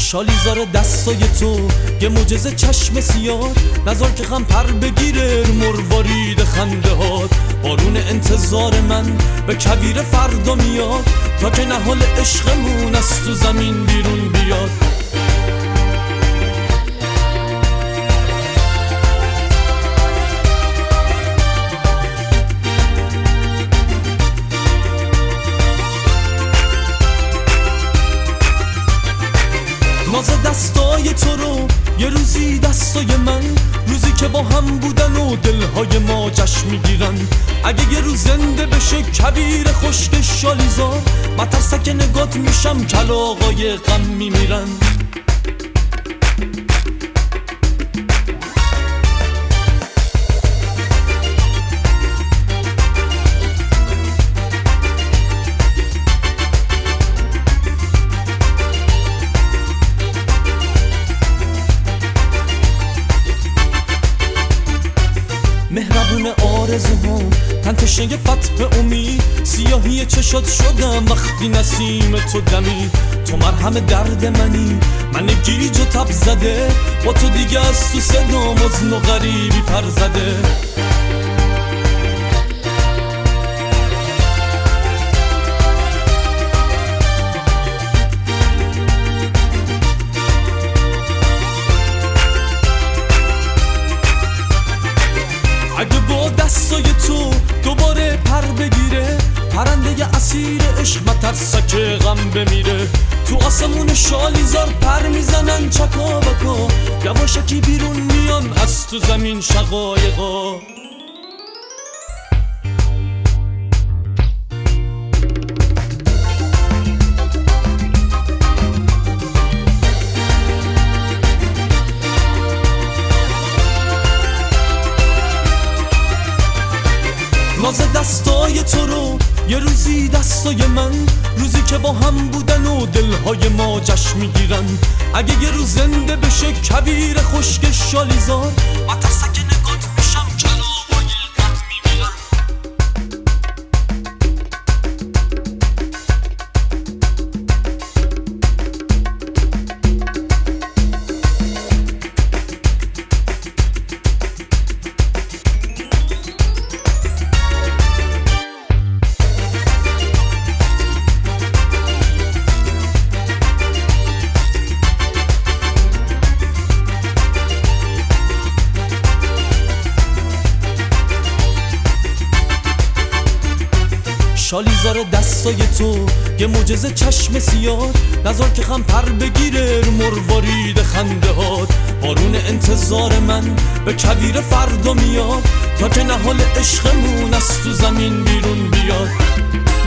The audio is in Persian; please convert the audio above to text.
شالیزار دستای تو یه معجزه چشم سیاه، نذار که غم پر بگیره مروارید خنده هات. بارون انتظار من به کویر فردا میاد، تا که نهال عشقمون از تو زمین بیرون بیاد. ناز دستای تو رو یه روزی دستای من، روزی که با هم بودن و دلهای ما جشن میگیرن. اگه یه روز زنده بشه کویر خشک شالیزار، من ترسک نگات میشم کلاغای غم میمیرن. مهربون آرزوهام، تنتشه فتح امید، سیاهی چشات شدم وقتی نسیم تو دمی. تو مرهم درد منی، من گیج و تب زده، با تو دیگه از تو صدام حزن و غریبی پر زده. اگه با دستای تو دوباره پر بگیره، پرنده اسیر عشق مترسک غم بمیره. تو آسمون شالیزار پر میزنن چکا بکا، یواشکی بیرون میان از تو زمین شقایقا. ناز دستای تو رو یه روزی دستای من، روزی که با هم بودن و دلهای ما جشن میگیرن. اگه یه روز زنده بشه کویر خشک شالیزار، من ترسک نگات میشم کلاغای غم میمیرن. شالیزار دستای تو یه معجزه چشم سیاه، نذار که غم پر بگیره مروارید خنده هات. بارون انتظار من به کویر فردا میاد، تا که نهال عشقمون از تو زمین بیرون بیاد.